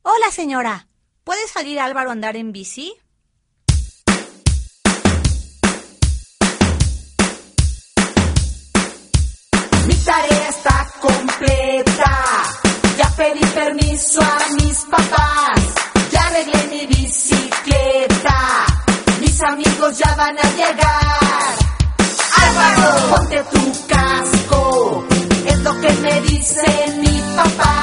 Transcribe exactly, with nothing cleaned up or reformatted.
Hola, señora. ¿Puede salir Álvaro a andar en bici? Mi tarea está completa. Ya pedí permiso a mis papás. Ya arreglé mi bicicleta. Mis amigos ya van a llegar. Álvaro, ponte tu casco. Es lo que me dice mi papá.